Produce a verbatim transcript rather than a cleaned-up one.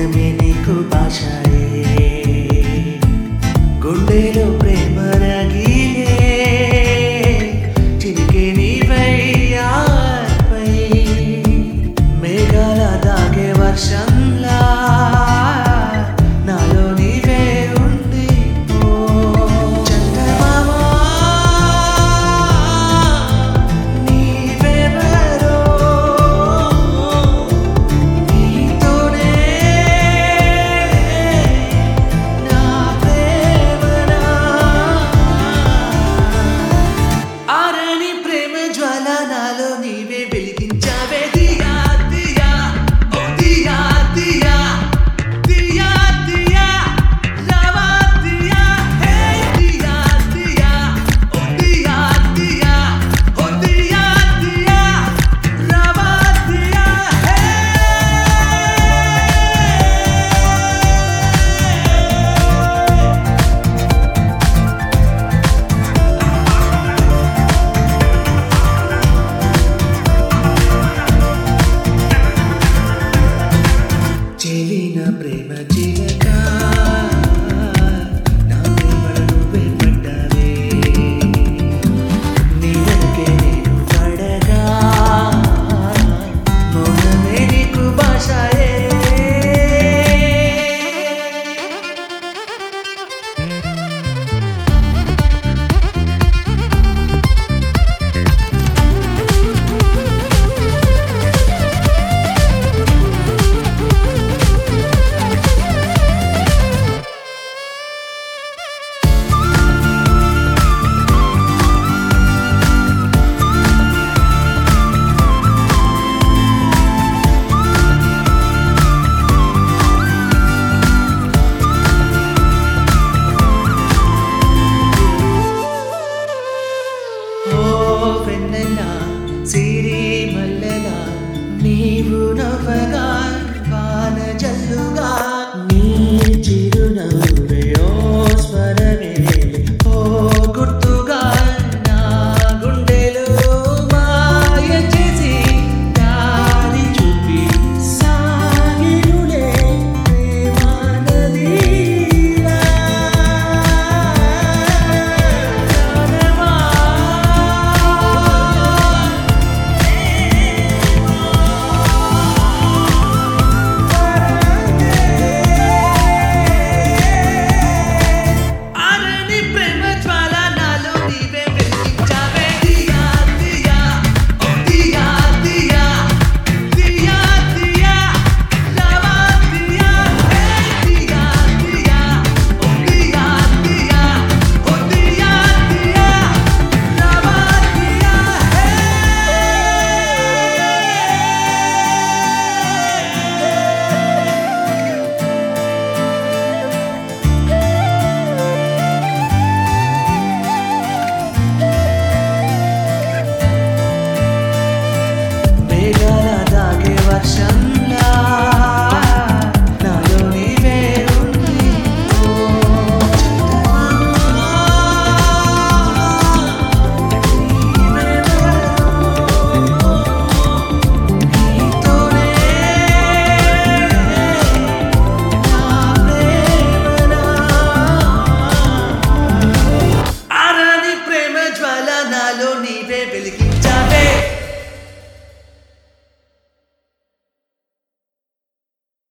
మౌనమే నీకు భాషయే గుండెలో ప్రేమ రగిలే చిరికే నీవై ఆర్పై మేఘాల దాగే వర్షంలా నాలో నీవే ఉండి పో చందమామా నీవెవరో నీతోనే నా ప్రేమనా ఆరని ప్రేమ జ్వాల నాలో నీవే వెలిగించావే దియా దియా ఓ దియా దియా దియా దియా రావా దియా హే దియా దియా ఓ దియా దియా ఓ దియా దియా రావా దియా హే చెలిన ప్రేమ చిలక